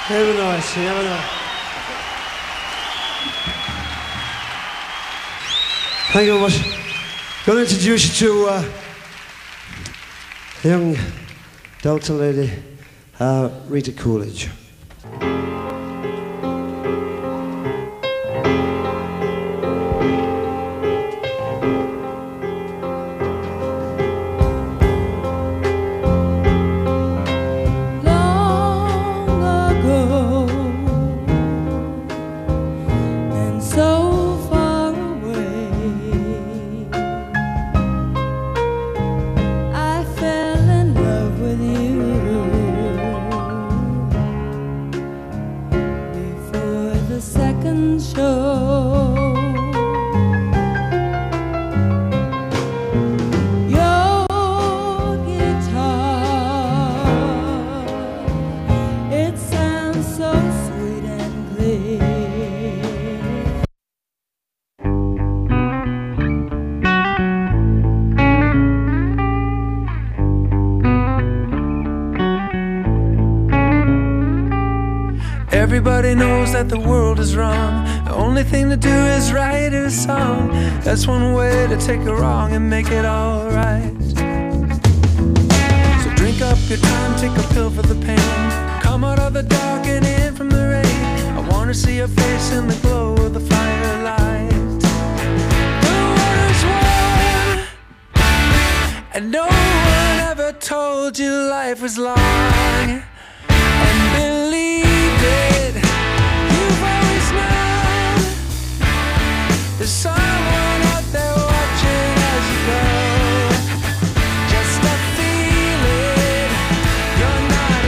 Never nice, you never know. Thank you very much. Going to introduce you to a young Delta lady, Rita Coolidge. Everybody knows that the world is wrong. The only thing to do is write a song. That's one way to take a wrong and make it alright. So drink up your time, take a pill for the pain. Come out of the dark and in from the rain. I wanna see your face in the glow of the firelight. The water's warm, and no one ever told you life was long. And believe it, you've always known there's someone out there watching as you go. Just a feeling you're not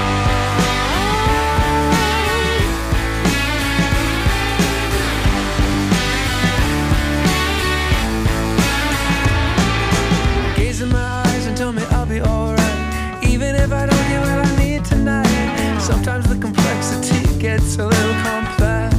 alone. Gaze in my eyes and tell me I'll be alright, even if I don't get what I need tonight. Sometimes the complexity gets a little complex,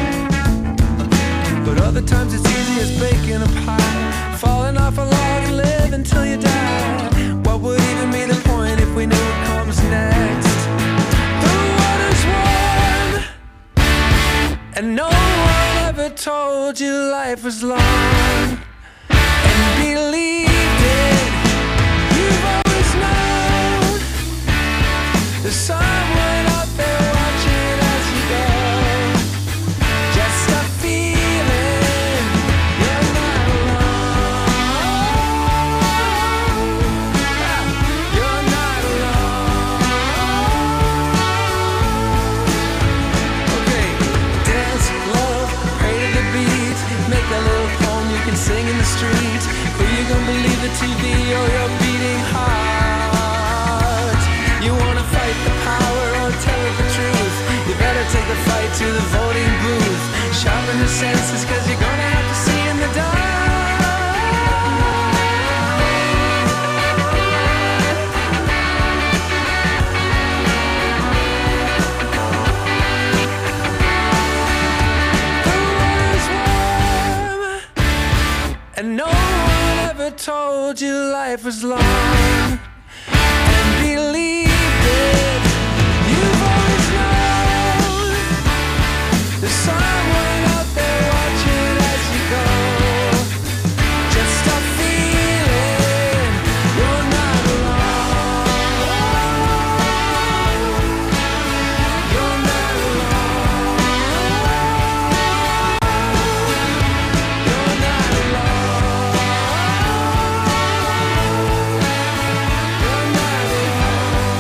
but other times it's easy as baking a pie, falling off a log and live until you die. What would even be the point if we knew what comes next? The water's warm, and no one ever told you life was long. And believed it, you've always known there's someone out there watching as you go. Just a feeling you're not alone. You're not alone. Okay, dance, love, pray to the beat. Make a little poem you can sing in the street. Who you gonna believe, the TV or your beating heart? You wanna fight the power or tell it the truth? You better take the fight to the voting booth. Sharpen your senses, cause you're gonna have to see in the dark. The water's warm, and no one ever told you life was long. And believed it, you've always known there's someone out there watching as you go. Just a feeling you're not alone. You're not alone. You're not alone. You're not alone.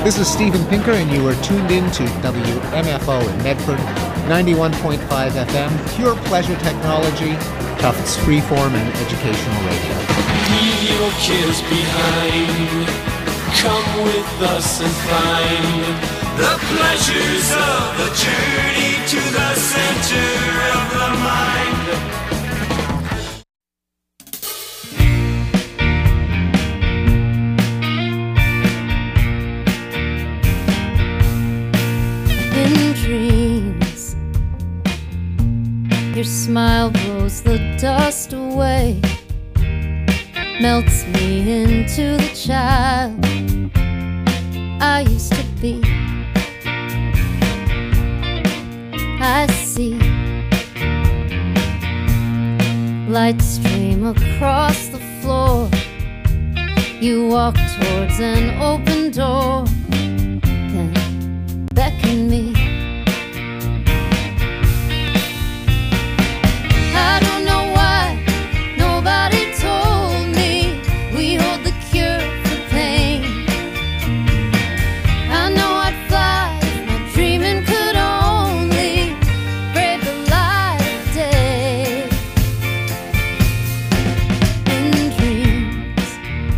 This is Stephen Pinker, and you are tuned in to WMFO in Medford, 91.5 FM, pure pleasure technology, Tufts freeform and educational radio. Leave your cares behind. Come with us and find the pleasures of the journey to the center of the mind. Your smile blows the dust away, melts me into the child I used to be. I see light stream across the floor. You walk towards an open door, then beckon me. I don't know why nobody told me we hold the cure for pain. I know I'd fly if my dreaming could only brave the light of day. In dreams,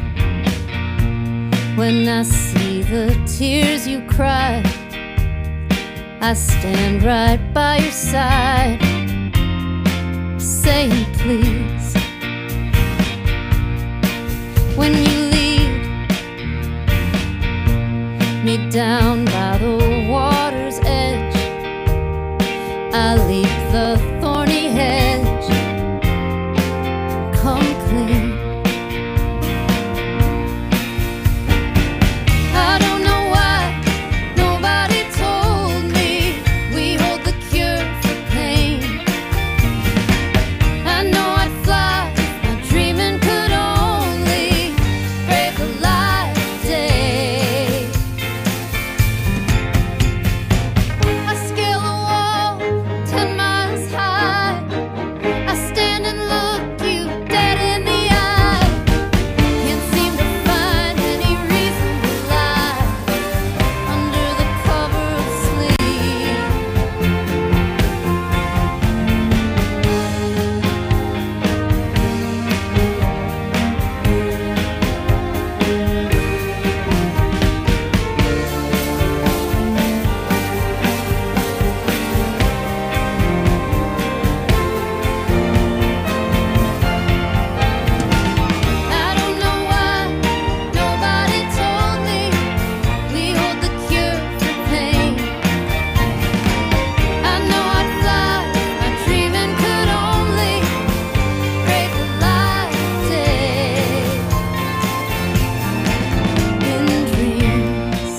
when I see the tears you cry, I stand right by your side, saying please. When you lead me down by the water's edge, I leap the thorny hedge, come clean. I don't know why nobody told me we hold the cure for pain. I know I'd fly if my dreaming could only brave the light of day. I scale a wall 10 miles high. I stand and look you dead in the eye. Can't seem to find any reason to lie under the cover of sleep. I don't know why nobody told me we hold the cure for pain. I know I'd fly if my dreaming could only brave the light of day. In dreams,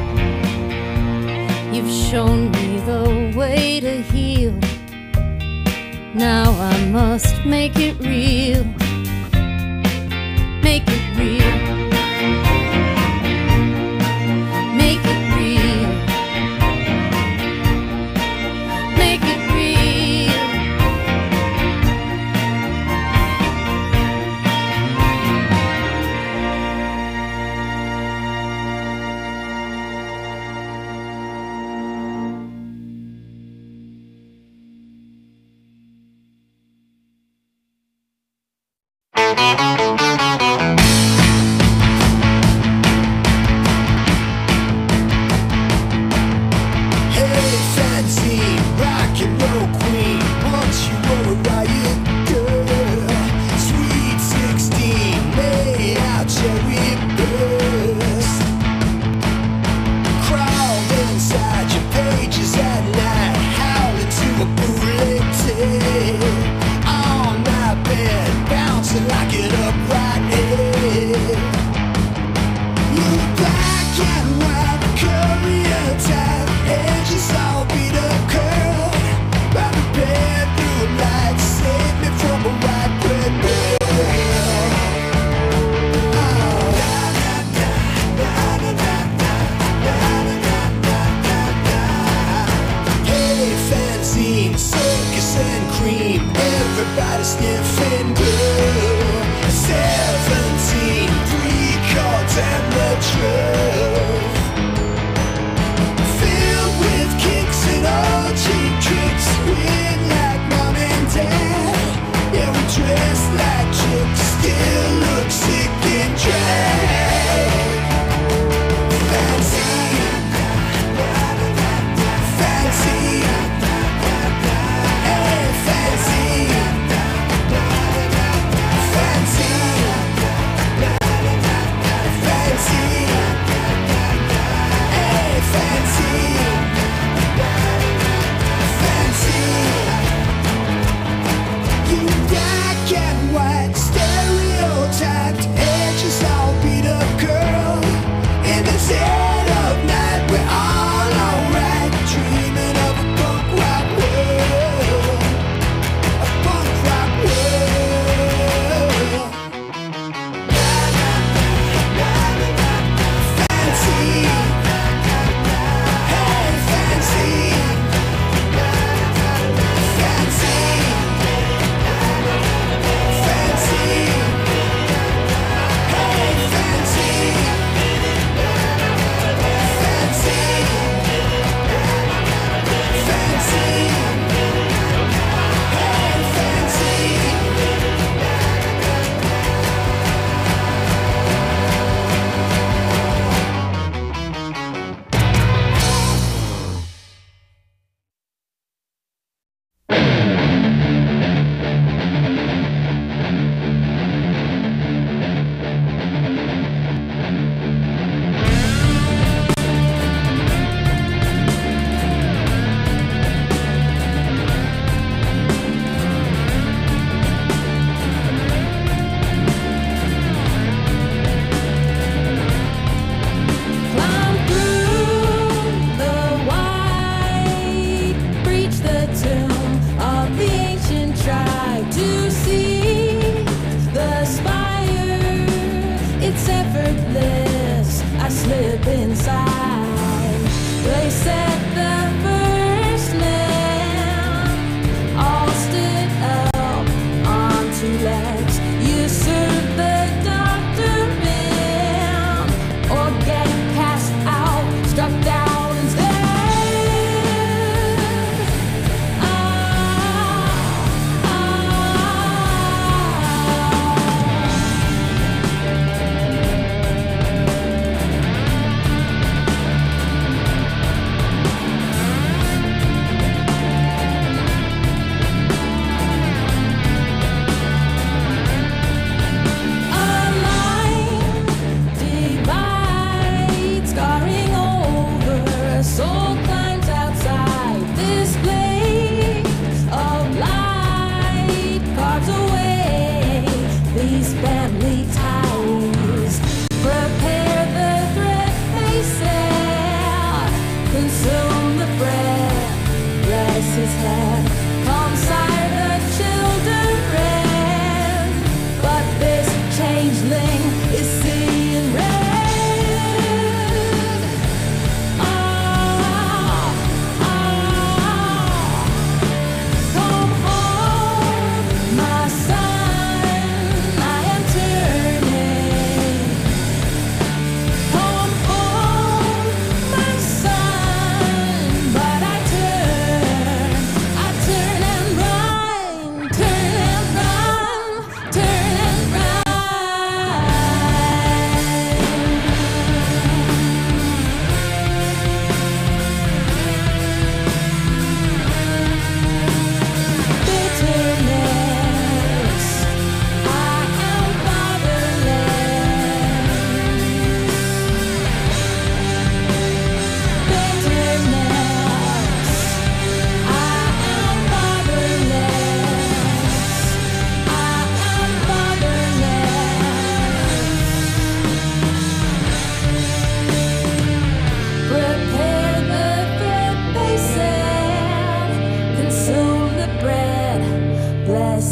you've shown me the way to heal. Now I must make it real. Make it real. Make it real. Make it real. Hey, fancy rock and roll queen, once you were a riot girl. Sweet 16, made out cherry burst. Crawled inside your pages at night, howling to a bootleg tape. On my bed, bouncing like an upright head. You black and white courier type, edges all beat up, curled by the bedroom light. Save me from a white bread girl. Hey, fanzine, circus and cream, everybody sniffing girl. 17, 3 chords and the truth.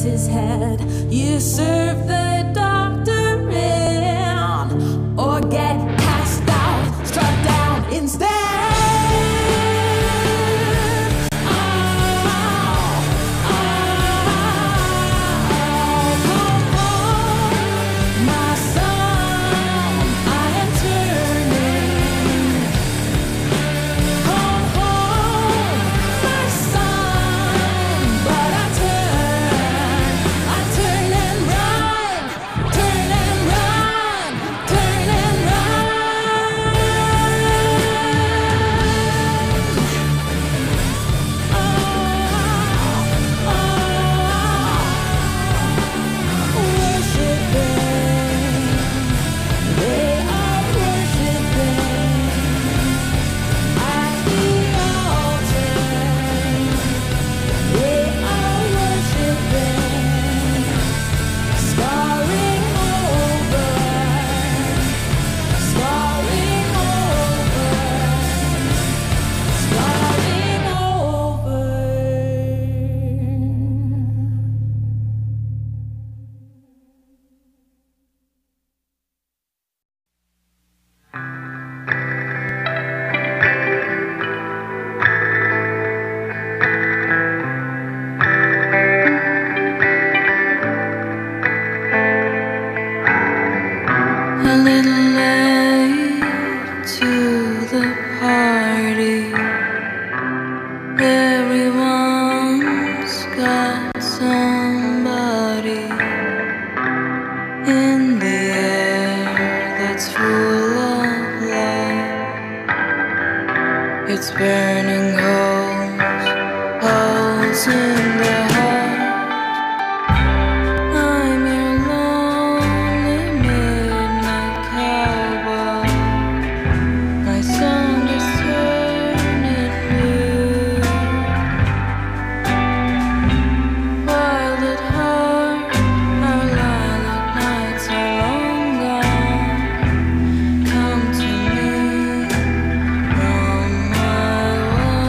hurts his head. You serve the doctor in, or get passed out, struck down instead. Come to me from my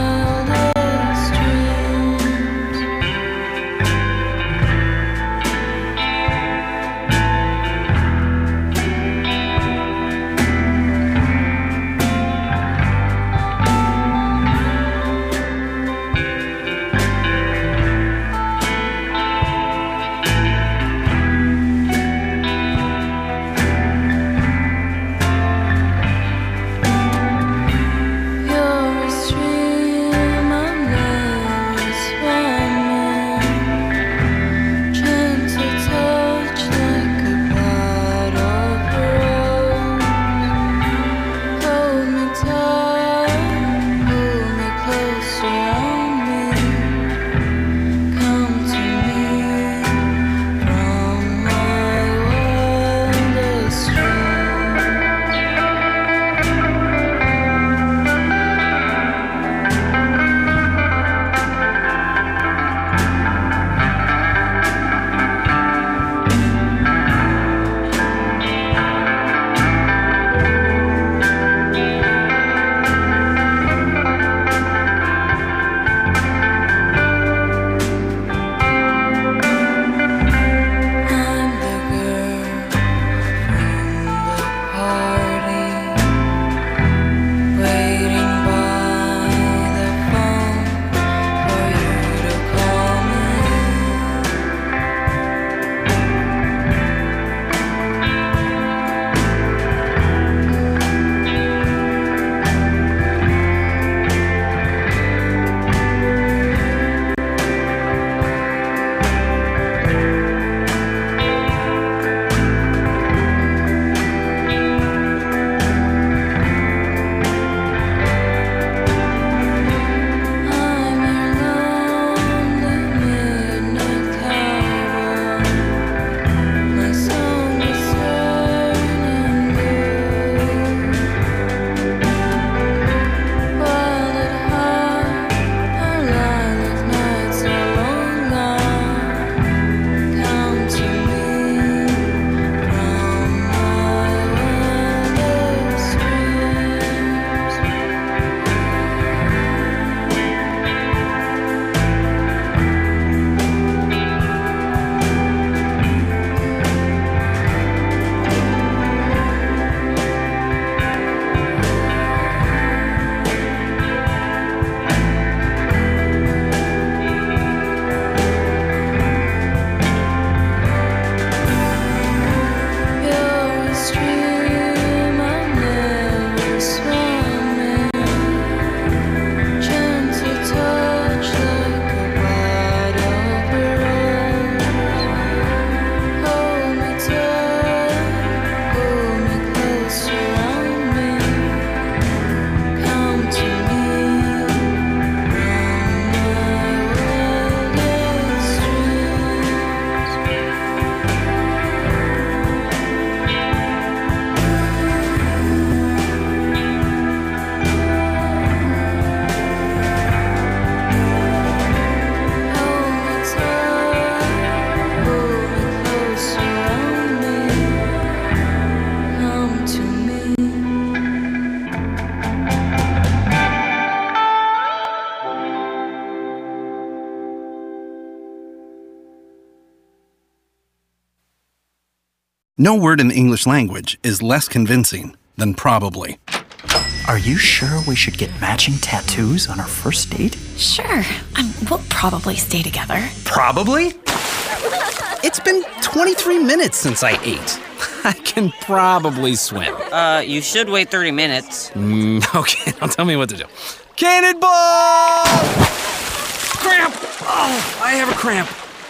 No word in the English language is less convincing than probably. Are you sure we should get matching tattoos on our first date? Sure. We'll probably stay together. Probably? It's been 23 minutes since I ate. I can probably swim. You should wait 30 minutes. Okay, now tell me what to do. Cannonball! Cramp! Oh, I have a cramp.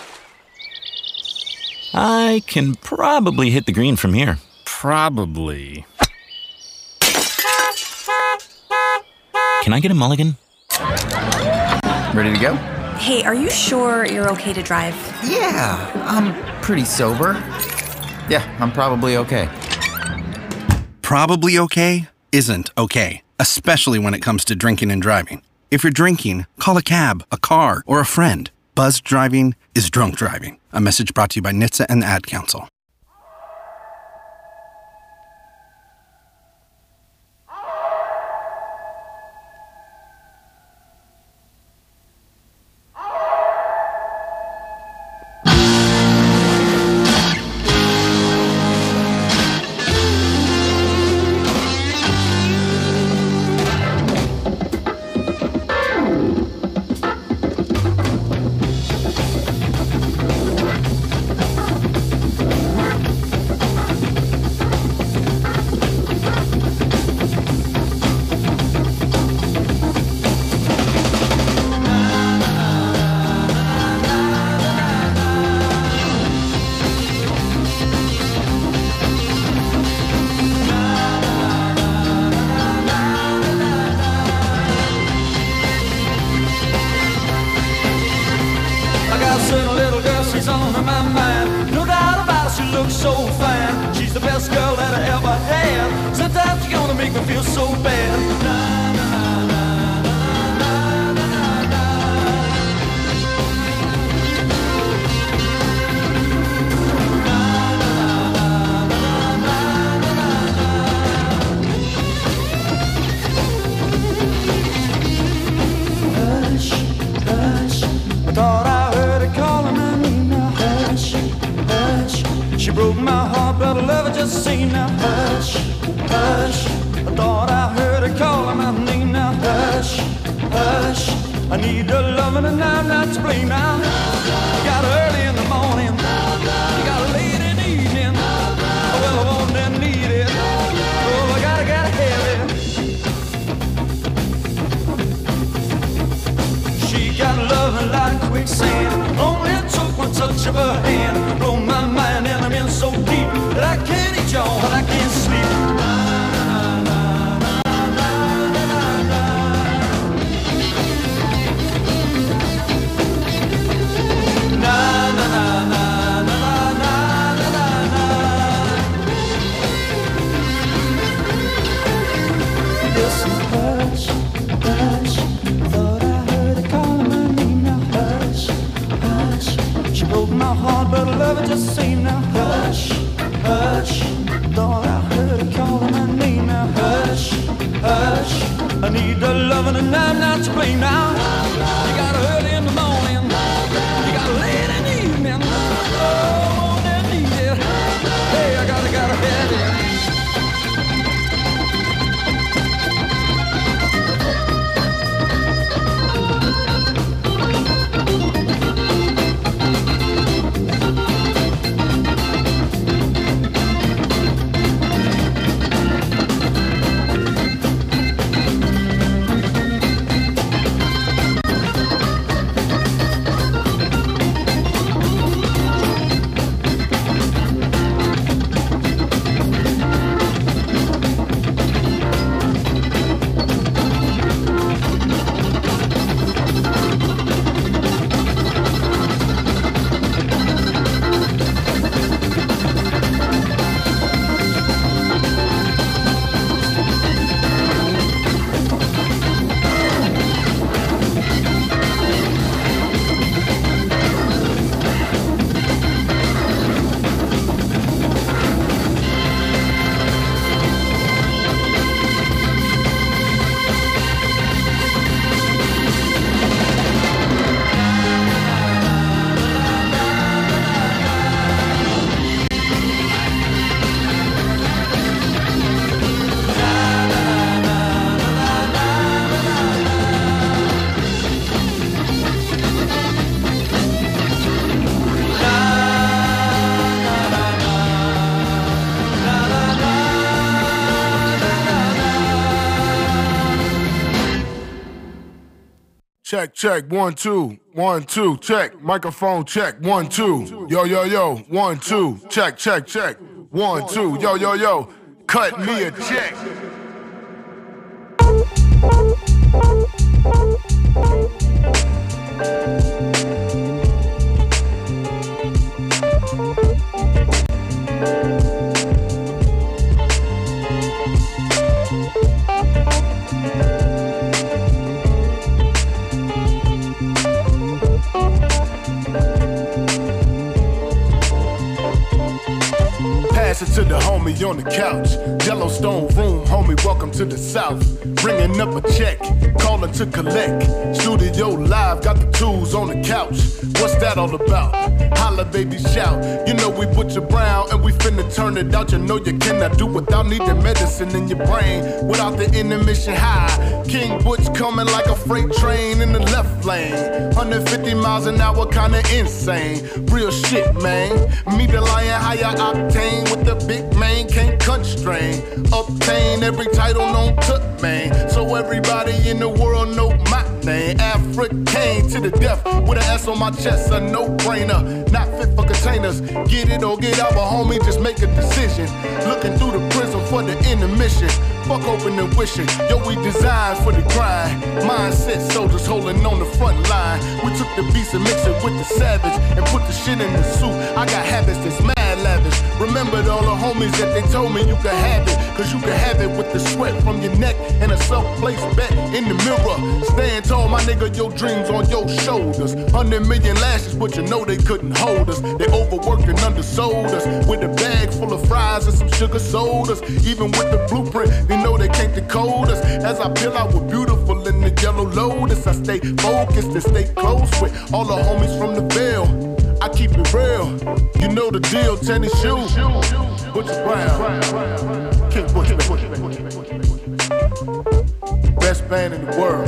I can probably hit the green from here. Probably. Can I get a mulligan? Ready to go? Hey, are you sure you're okay to drive? Yeah, I'm pretty sober. Yeah, I'm probably okay. Probably okay isn't okay, especially when it comes to drinking and driving. If you're drinking, call a cab, a car, or a friend. Buzzed driving is drunk driving. A message brought to you by NHTSA and the Ad Council. Check, check, 1, 2, 1, 2, check. Microphone check, 1, 2. Yo, yo, yo, 1, 2, check, check, check. 1, 2, yo, yo, yo. Cut me a check. Pass it to the homie on the couch. Yellowstone room, homie, welcome to the South. Bringing up a check, calling to collect. Studio live, got the tools on the couch. What's that all about? Holla, baby, shout. You know we Butcher Brown and we finna turn it out. You know you cannot do without needing medicine in your brain. Without the intermission high. King Butch coming like a freight train in the left lane. 150 miles an hour, kinda insane. Real shit, man. Me the lion, higher octane with the big man, can't constrain. Obtain every title known to man. So everybody in the world know my name. African to the death with an S on my chest, a no-brainer. Not fit for containers. Get it or get out, but homie, just make a decision. Looking through the prism for the intermission. Fuck open and wishing. Yo, we designed for the grind. Mindset soldiers holding on the front line. We took the beast and mixed it with the savage and put the shit in the suit. I got habits that's mad lavish. Remembered all the homies that they told me you could have it. Cause you can have it with the sweat from your neck and a self-placed bet in the mirror. Stand tall, my nigga, your dreams on your shoulders. 100 million lashes, but you know they couldn't hold us. They overworked and undersold us. With a bag full of fries and some sugar sodas. Even with the blueprint, they know they can't decode us. As I peel out with beautiful in the yellow lotus, I stay focused and stay close with all the homies from the Ville. I keep it real, you know the deal, tennis shoes, Butcher Brown, King Butcher, best band in the world.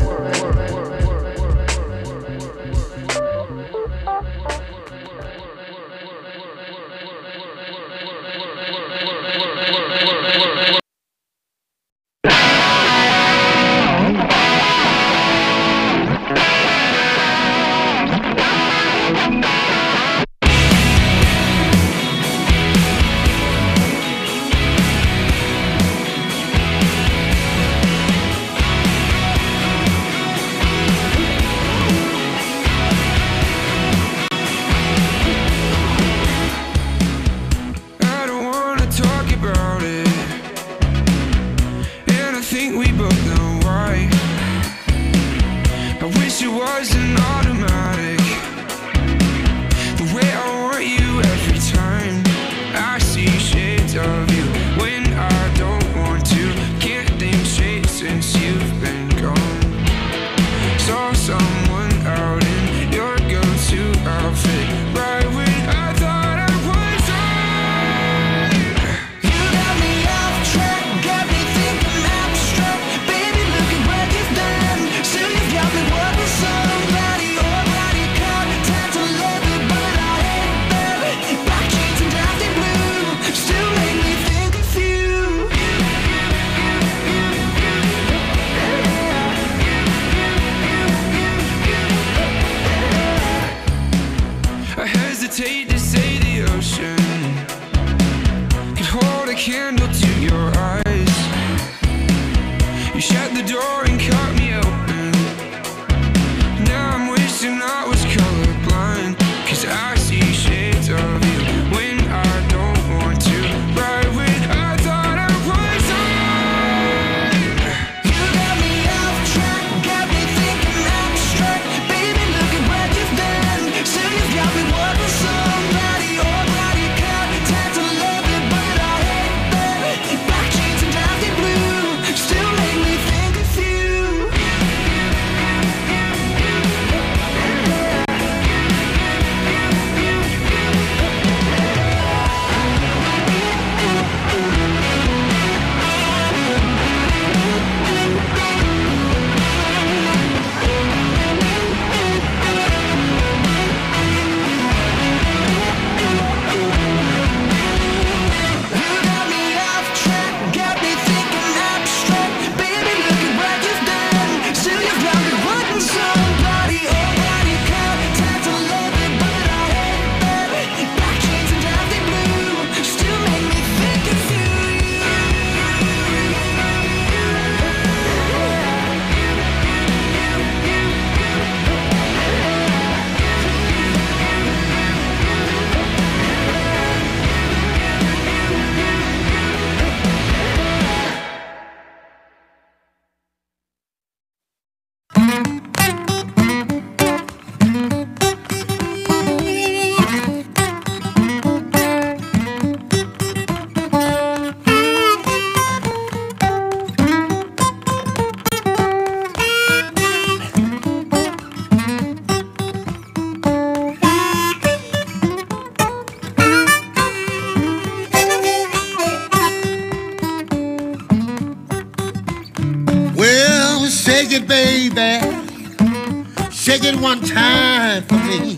shake it one time for me.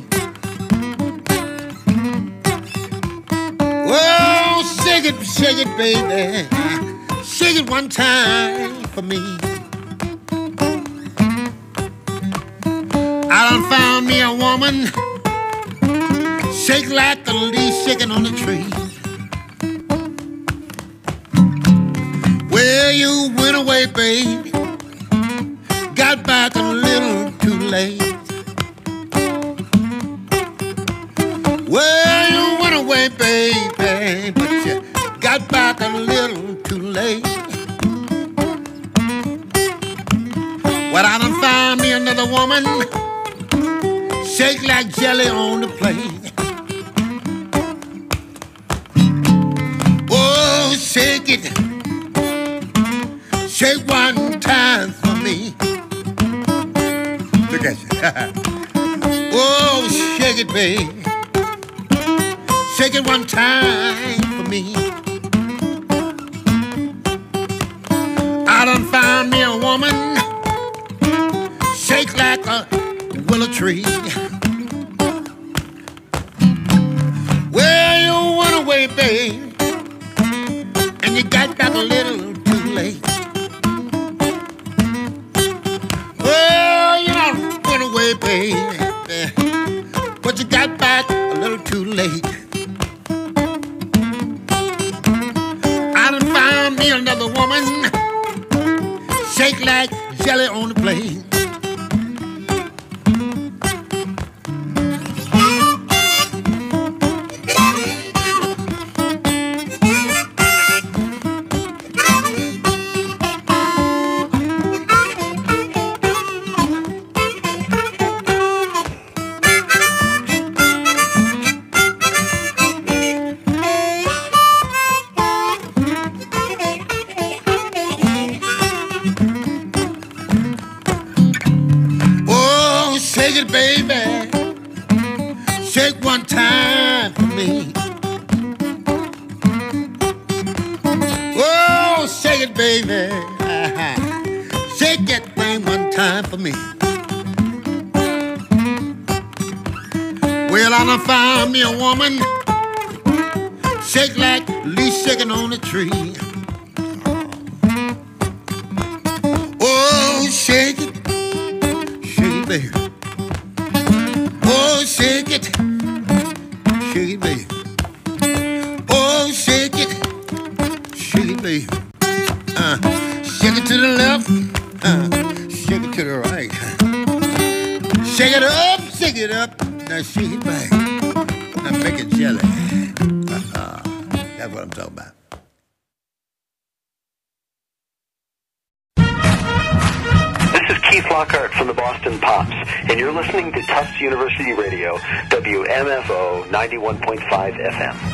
Oh, shake it, baby. Shake it one time for me. I done found me a woman, shake like the leaf shaking on the tree. Well, you went away, baby, got back a little too late. Well, you went away, baby, but you got back a little too late. Well, I done found me another woman, shake like jelly on the plate. Oh, shake it, shake one time for me. Look at you. Oh, shake it, baby. Shake it one time for me. I done found me a woman, shake like a willow tree. Well, you went away, babe, and you got back a little too late. Well, you done went away, baby, but you got back a little too late. I done found me another woman, shake like jelly on the plate. Shake it, baby. Shake one time for me. Oh, shake it, baby. Shake that thing one time for me. Well, I done found me a woman, shake like leaf shaking on a tree. Oh, shake it, baby. Oh, shake it, baby. Oh, shake it, baby. Shake it to the left, shake it to the right. Shake it up, now shake it back. Now make it jelly. That's what I'm talking about. Keith Lockhart from the Boston Pops, and you're listening to Tufts University Radio, WMFO 91.5 FM.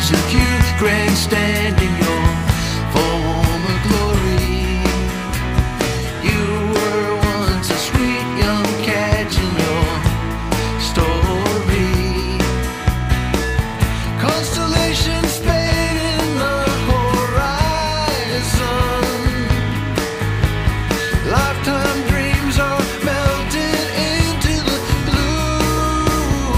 took you grandstanding your former glory. You were once a sweet young catch in your story. Constellations fade in the horizon. Lifetime dreams are melted into the blue.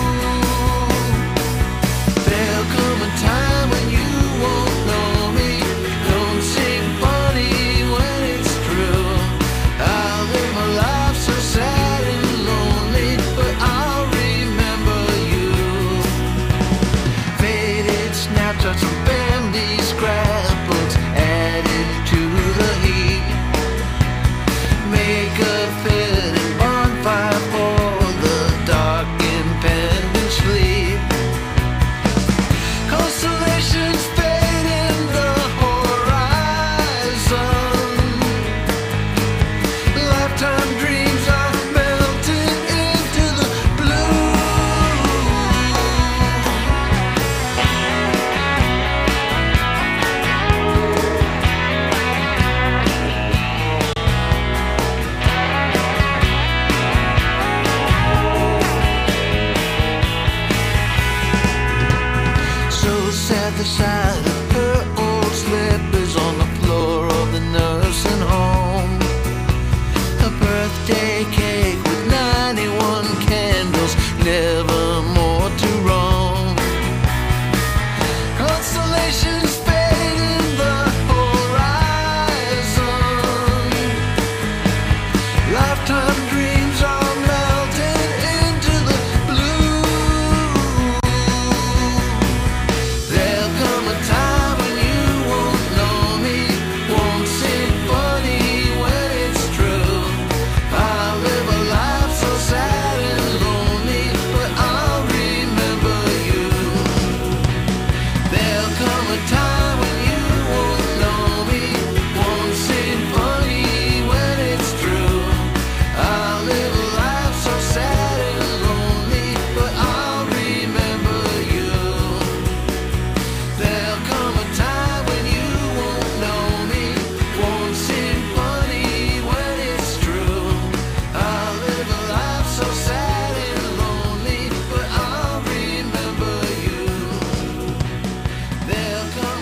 There'll come a time when you won't know me. Don't sing funny when it's true. I'll live my life so sad and lonely, but I'll remember you. Faded snapshots from family scrapbooks added to the heat. Make a fitting bonfire for the dark impending sleep. Constellations fade in the horizon. Lifetime dreams are melted into the blue. So sad the sight of her old slippers on the floor of the nursing home. A birthday cake with 91 candles, never more to roam. Constellations fade in the horizon. Lifetime dreams are melted into the blue. There'll come a time when you won't know me, won't sing funny when it's true. I'll live a life so sad and lonely, but I'll remember you. There'll come a time when you won't know me, won't sing funny when it's true. I'll live a life so sad and lonely, but I'll remember you. There'll come a time when you won't know me, won't sing funny when it's true. I'll live a life so sad and lonely, but I'll remember you. There'll come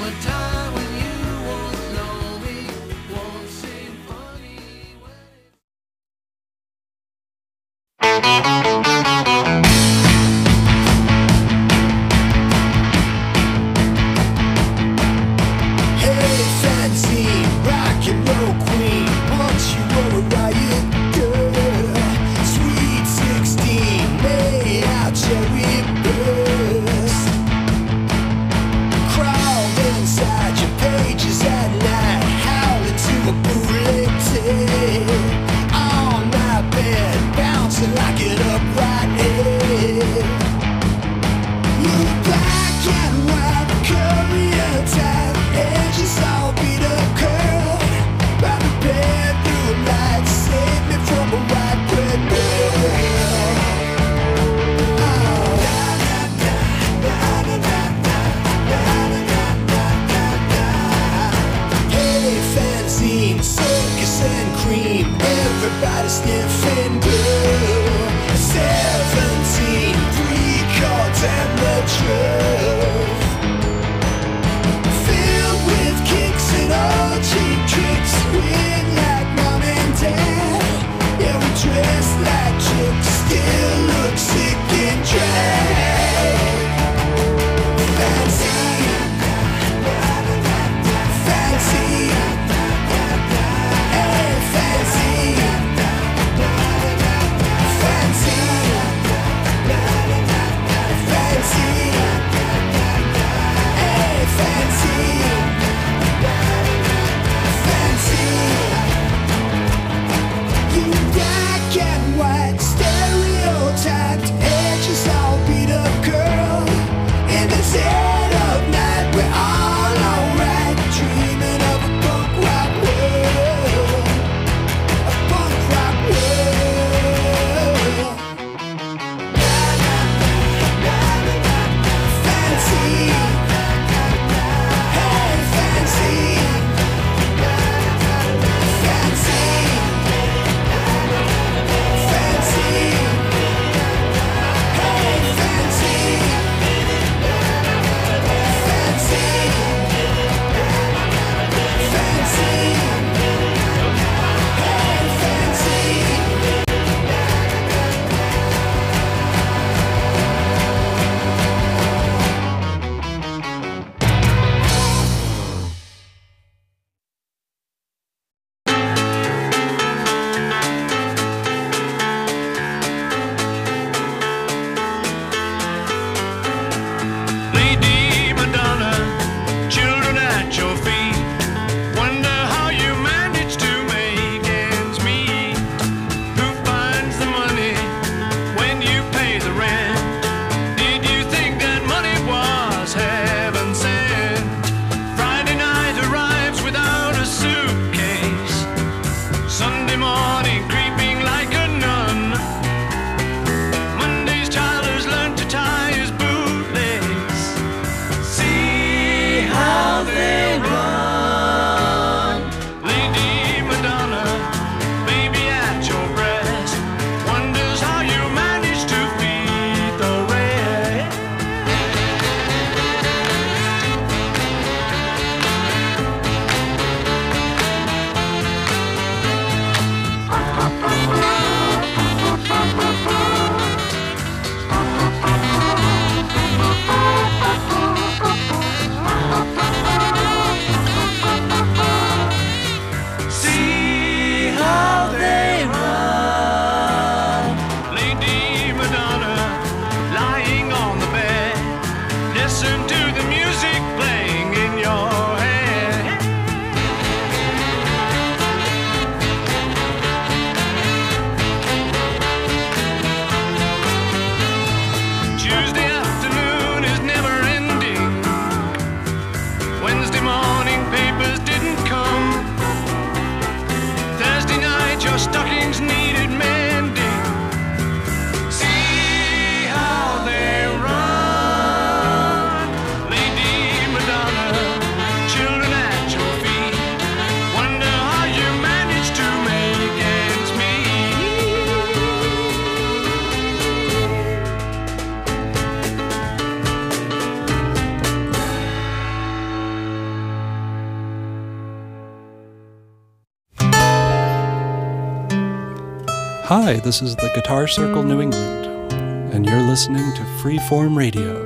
Hi, this is the Guitar Circle New England, and you're listening to Freeform Radio,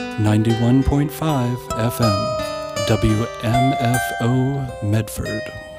91.5 FM, WMFO Medford.